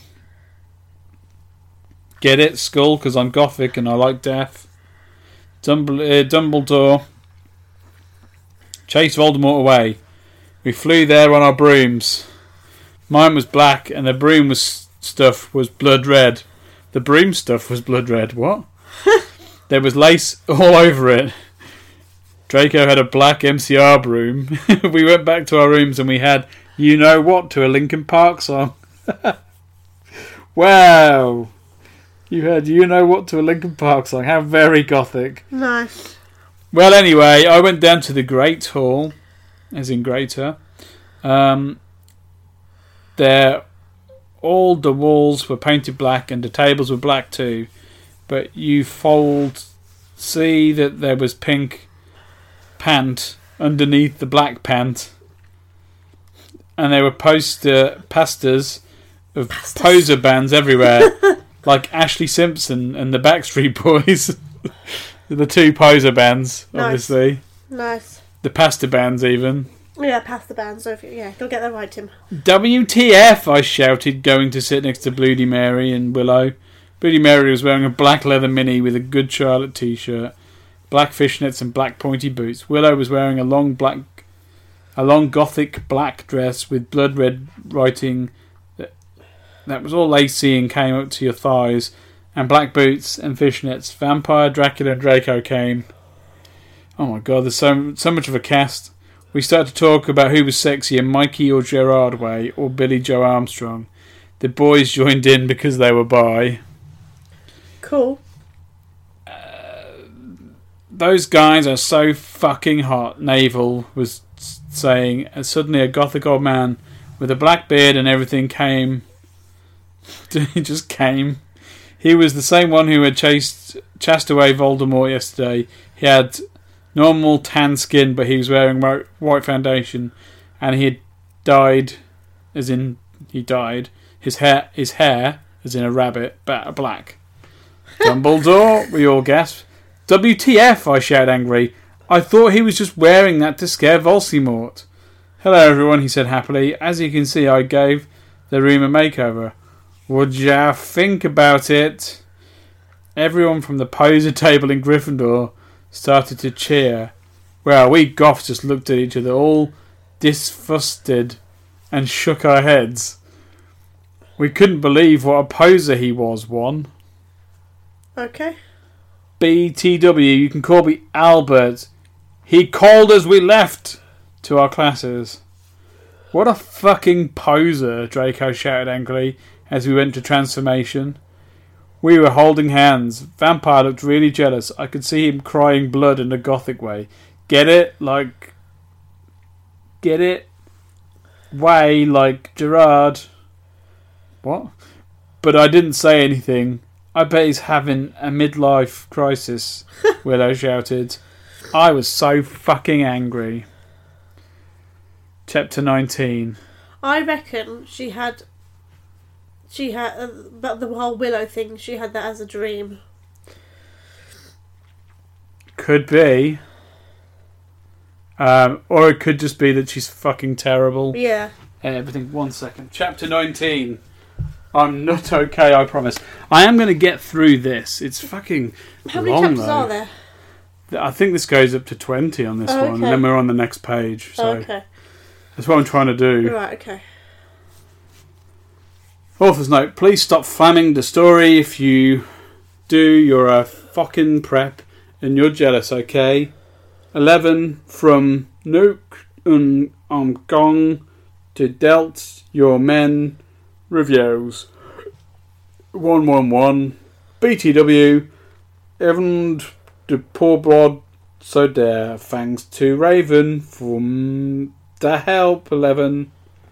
Get it? Skull, because I'm gothic and I like death. Dumbledore, uh, Dumbledore chased Voldemort away. We flew there on our brooms. Mine was black and the broom was stuff was blood red. The broom stuff was blood red. What? There was lace all over it. Draco had a black M C R broom. We went back to our rooms and we had You Know What to a Linkin Park song. Wow. You heard You Know What to a Linkin Park song. How very gothic. Nice. Well, anyway, I went down to the Great Hall, as in greater. Um, there, all the walls were painted black and the tables were black too. But you fold, see that there was pink pant underneath the black pant. And there were poster pastors of Pastas. poser bands everywhere. Like Ashley Simpson and the Backstreet Boys. The two poser bands, Nice. obviously. Nice. The pasta bands, even. Yeah, pass the band. So if you, yeah, don't get that right, Tim. W T F, I shouted, going to sit next to Bloody Mary and Willow. Bloody Mary was wearing a black leather mini with a Good Charlotte t-shirt, black fishnets and black pointy boots. Willow was wearing a long black, a long gothic black dress with blood red writing that, that was all lacy and came up to your thighs, and black boots and fishnets. Vampire, Dracula and Draco came. Oh my god, there's so, so much of a cast. We started to talk about who was sexier, Mikey or Gerard Way, or Billy Joe Armstrong. The boys joined in because they were bi. Cool. Those guys are so fucking hot, Naval was saying, and suddenly a gothic old man with a black beard and everything came. He just came. He was the same one who had chased chased away Voldemort yesterday. He had normal tan skin, but he was wearing white foundation, and he had dyed, as in he died. His hair, his hair, as in a rabbit, but black. Dumbledore, we all gasped. W T F, I shouted angrily. I thought he was just wearing that to scare Voldemort. Hello everyone, he said happily. As you can see, I gave the room a makeover. Would ya think about it? Everyone from the poser table in Gryffindor started to cheer. Well, we goths just looked at each other, all disgusted, and shook our heads. We couldn't believe what a poser he was, one. Okay. B T W, you can call me Albert. He called as we left to our classes. What a fucking poser, Draco shouted angrily as we went to transformation. We were holding hands. Vampire looked really jealous. I could see him crying blood in a gothic way. Get it? Like... Get it? Way like Gerard. What? But I didn't say anything. I bet he's having a midlife crisis, Willow shouted. I was so fucking angry. Chapter nineteen. I reckon she had... She had... Uh, but the whole Willow thing, she had that as a dream. Could be. Um, or it could just be that she's fucking terrible. Yeah. Everything. One second. Chapter nineteen. I'm not okay, I promise. I am going to get through this. It's fucking How long, many chapters though. are there? I think this goes up to twenty on this Oh, one, okay. and then we're on the next page. So Oh, okay. that's what I'm trying to do. Right, okay. Author's note, please stop flamming the story. If you do, you're a fucking prep and you're jealous, okay? eleven from Nuke un um, Gong to Delt Your Men Reviews. one one one B T W Evan de Poor Blood So Dare Thanks to Raven from the help eleven.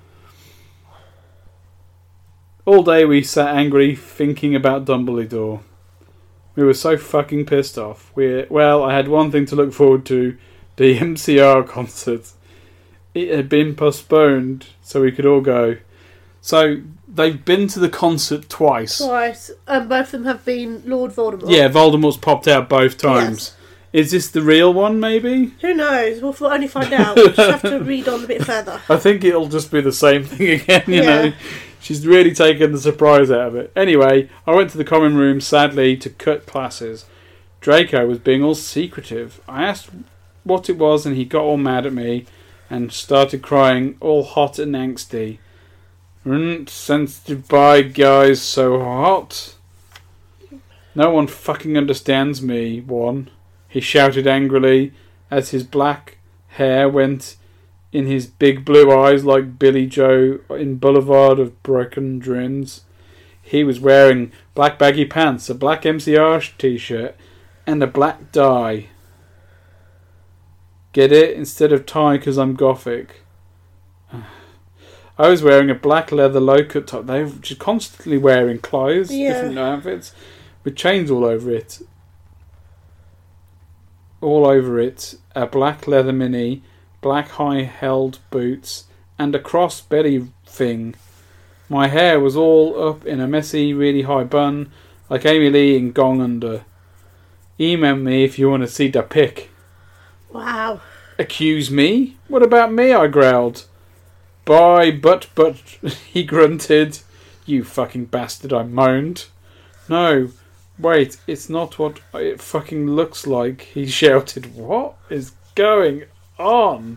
All day we sat angry thinking about Dumbledore. We were so fucking pissed off. We well, I had one thing to look forward to, the M C R concert. It had been postponed so we could all go. So they've been to the concert twice. Twice. And both of them have been Lord Voldemort. Yeah, Voldemort's popped out both times. Is this the real one, maybe? Who knows? We'll f- only find out. We'll just have to read on a bit further. I think it'll just be the same thing again, you Yeah. know. She's really taken the surprise out of it. Anyway, I went to the common room, sadly, to cut classes. Draco was being all secretive. I asked what it was and he got all mad at me and started crying, all hot and angsty. Aren't sensitive by guys so hot? No one fucking understands me, one. He shouted angrily as his black hair went in his big blue eyes like Billy Joe in Boulevard of Broken Dreams. He was wearing black baggy pants, a black M C R t-shirt, and a black dye. Get it? Instead of tie, because I'm gothic. I was wearing a black leather low-cut top. They're just constantly wearing clothes, Yeah. different outfits, with chains all over it. All over it. A black leather mini, black high-held boots, and a cross-belly thing. My hair was all up in a messy, really high bun, like Amy Lee in Gong Under. Email me if you want to see the pic. Wow. Accuse me? What about me? I growled. Bye, but, but, he grunted. You fucking bastard, I moaned. No, wait, it's not what it fucking looks like, he shouted. What is going on?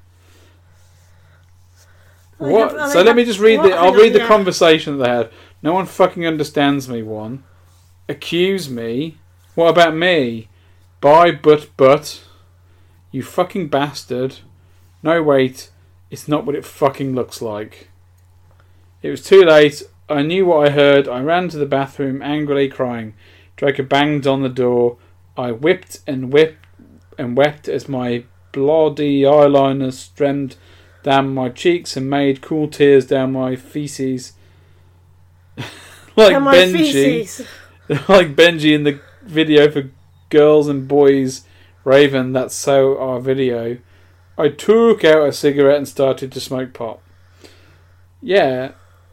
Are they What? have- are So they let me have- just read what? the. I'll Hang read on, the yeah. conversation that they had. No one fucking understands me. One. Accuse me. What about me? Bye, but, but. You fucking bastard. No, wait. It's not what it fucking looks like. It was too late. I knew what I heard. I ran to the bathroom, angrily crying. Draco banged on the door. I whipped and whipped and wept as my bloody eyeliner streamed down my cheeks and made cool tears down my feces. like And my Benji. feces. like Benji in the video for Girls and Boys Raven, that's so our video. I took out a cigarette and started to smoke pot. Yeah.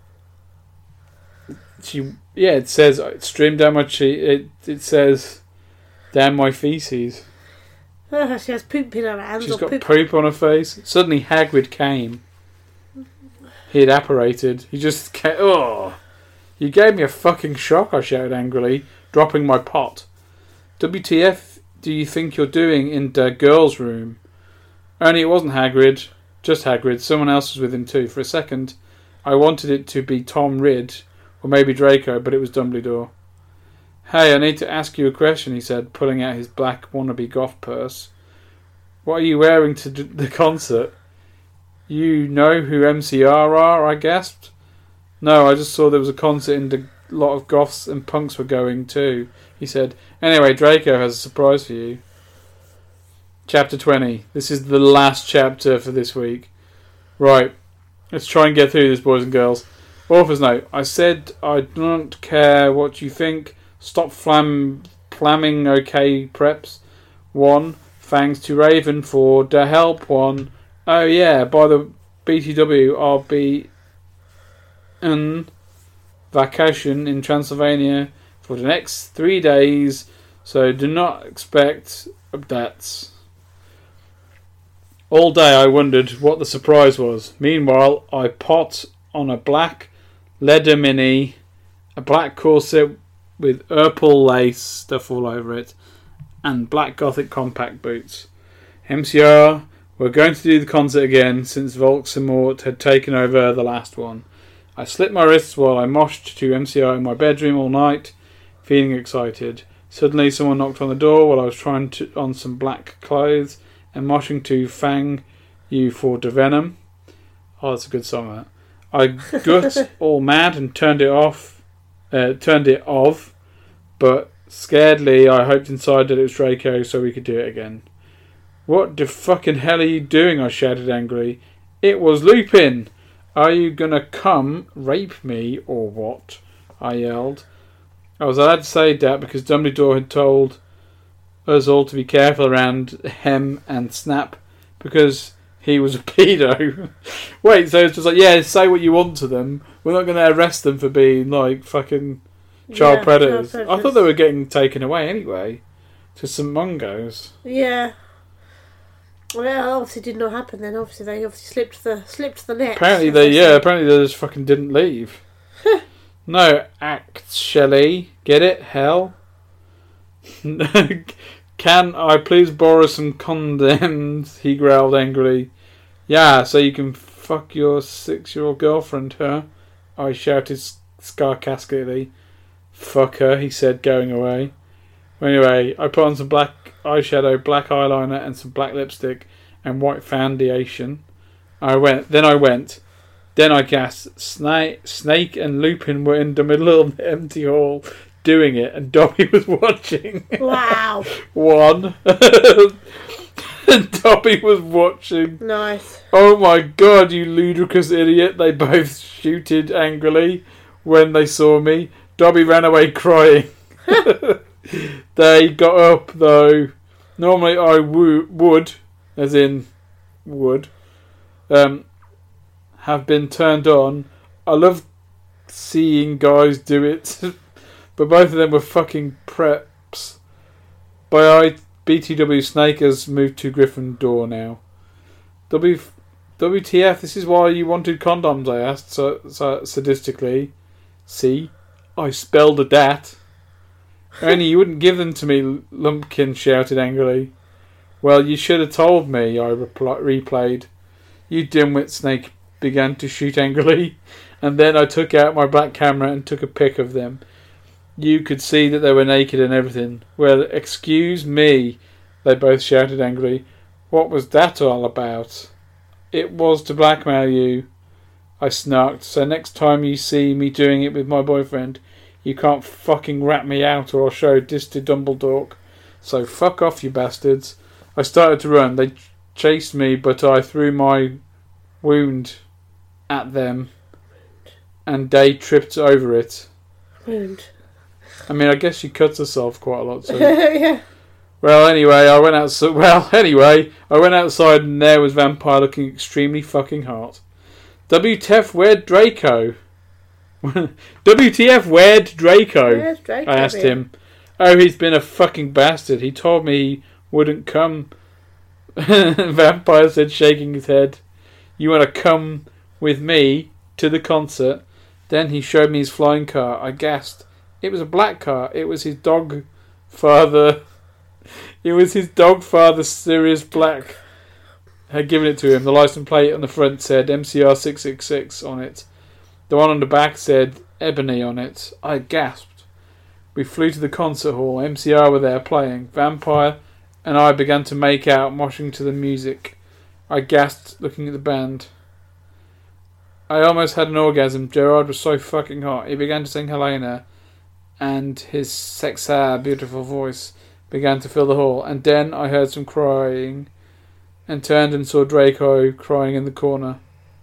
She, yeah, it says, it streamed down my cheek, it, it says, down my feces. Oh, she has poop in her hands. She's or got poop. poop on her face. Suddenly Hagrid came. He had apparated. He just came, oh. You gave me a fucking shock, I shouted angrily, dropping my pot. W T F do you think you're doing in the girls' room? Only it wasn't Hagrid, just Hagrid. Someone else was with him too. For a second, I wanted it to be Tom Ridd, or maybe Draco, but it was Dumbledore. Hey, I need to ask you a question, he said, pulling out his black wannabe goth purse. What are you wearing to d- the concert? You know who M C R are, I gasped. No, I just saw there was a concert and a lot of goths and punks were going too, he said. Anyway, Draco has a surprise for you. Chapter twenty. This is the last chapter for this week. Right. Let's try and get through this, boys and girls. Author's note. I said I don't care what you think. Stop flam flamming okay preps. One. Thanks to Raven for the help. One. Oh yeah, by the B T W I'll be on vacation in Transylvania for the next three days, so do not expect updates. All day I wondered what the surprise was. Meanwhile, I pot on a black leather mini, a black corset with purple lace stuff all over it, and black gothic compact boots. M C R were going to do the concert again since Voldemort had taken over the last one. I slit my wrists while I moshed to M C R in my bedroom all night, feeling excited. Suddenly someone knocked on the door while I was trying to, on some black clothes and moshing to Fang You for the Venom. Oh, that's a good song, that. I got all mad and turned it off, uh, turned it off, but scaredly I hoped inside that it was Draco so we could do it again. What the fucking hell are you doing? I shouted angrily. It was Lupin! Are you gonna come rape me or what? I yelled. I was allowed to say that because Dumbledore had told us all to be careful around Hem and Snap because he was a pedo. Wait, so it's just like, yeah, say what you want to them. We're not going to arrest them for being like fucking child Yeah, predators. child I thought predators. they were getting taken away anyway to some mungos. Yeah. Well, that obviously did not happen then. Obviously, they obviously slipped the slipped the net. Apparently as they, yeah, say. apparently they just fucking didn't leave. No, actually, get it? Hell. Can I please borrow some condoms? He growled angrily. Yeah, so you can fuck your six-year-old girlfriend, huh? I shouted sarcastically. Fuck her, he said, going away. Anyway, I put on some black eyeshadow, black eyeliner, and some black lipstick and white foundation. I went. Then I went. Then I gasped. Snake, Snake and Lupin were in the middle of the empty hall doing it, and Dobby was watching. Wow. One. And Dobby was watching. Nice. Oh my god, you ludicrous idiot. They both shooted angrily when they saw me. Dobby ran away crying. They got up, though. Normally I wo- would, as in would, um, have been turned on. I love seeing guys do it. But both of them were fucking preps. By I, B T W Snake has moved to Gryffindor now. W, W T F, this is why you wanted condoms, I asked so, so sadistically. See, I spelled a dat. Only you wouldn't give them to me, Lumpkin shouted angrily. Well, you should have told me, I repl- replayed. You dimwit, Snake began to shoot angrily. And then I took out my black camera and took a pic of them. You could see that they were naked and everything. Well, excuse me, they both shouted angrily. What was that all about? It was to blackmail you, I snarked. So next time you see me doing it with my boyfriend, you can't fucking rat me out or I'll show this to Dumbledore. So fuck off, you bastards. I started to run. They ch- chased me, but I threw my wound at them and they tripped over it. Wound. I mean, I guess she cuts herself quite a lot. So. Yeah. Well, anyway, I went outside. Well, anyway, I went outside, and there was Vampire looking extremely fucking hot. W T F, where'd Draco? W T F, where'd Draco? Where's Draco? I asked here? him. Oh, he's been a fucking bastard. He told me he wouldn't come. Vampire said, shaking his head. You want to come with me to the concert? Then he showed me his flying car. I gasped. It was a black car. It was his dog father. It was his dog father, Sirius Black, had given it to him. The license plate on the front said M C R six six six on it. The one on the back said Ebony on it. I gasped. We flew to the concert hall. M C R were there playing. Vampire and I began to make out, moshing to the music. I gasped, looking at the band. I almost had an orgasm. Gerard was so fucking hot. He began to sing Helena, and his sexy, beautiful voice began to fill the hall. And then I heard some crying, and turned and saw Draco crying in the corner.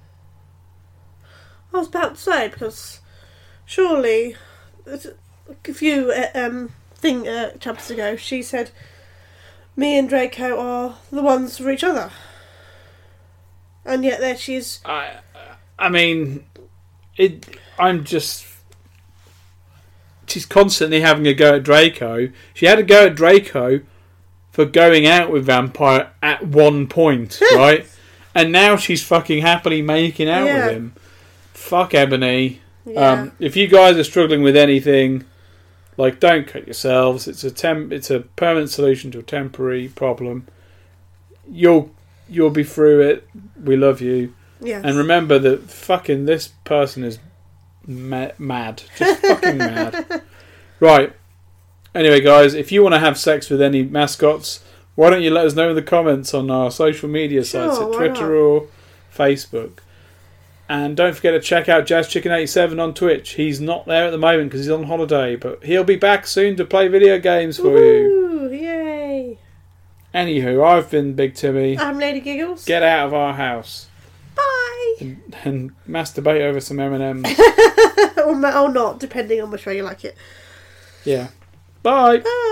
I was about to say, because surely a few uh, um thing uh, chapters ago she said me and Draco are the ones for each other, and yet there she's. I, I mean, it. I'm just. She's constantly having a go at Draco. She had a go at Draco for going out with Vampire at one point, right? And now she's fucking happily making out Yeah. with him. Fuck Ebony. Yeah. Um, if you guys are struggling with anything, like, don't cut yourselves. It's a temp. It's a permanent solution to a temporary problem. You'll you'll be through it. We love you. Yes. And remember that fucking this person is ma- mad. Just fucking mad. Right. Anyway, guys, if you want to have sex with any mascots, why don't you let us know in the comments on our social media Sure, sites at why Twitter not? or Facebook. And don't forget to check out Jazz Chicken eighty-seven on Twitch. He's not there at the moment because he's on holiday, but he'll be back soon to play video games for you. Woo, yay! Anywho, I've been Big Timmy. I'm Lady Giggles. Get out of our house Bye! and, and masturbate over some M and M's. or, ma- or not, depending on which way you like it. Yeah. Bye. Bye!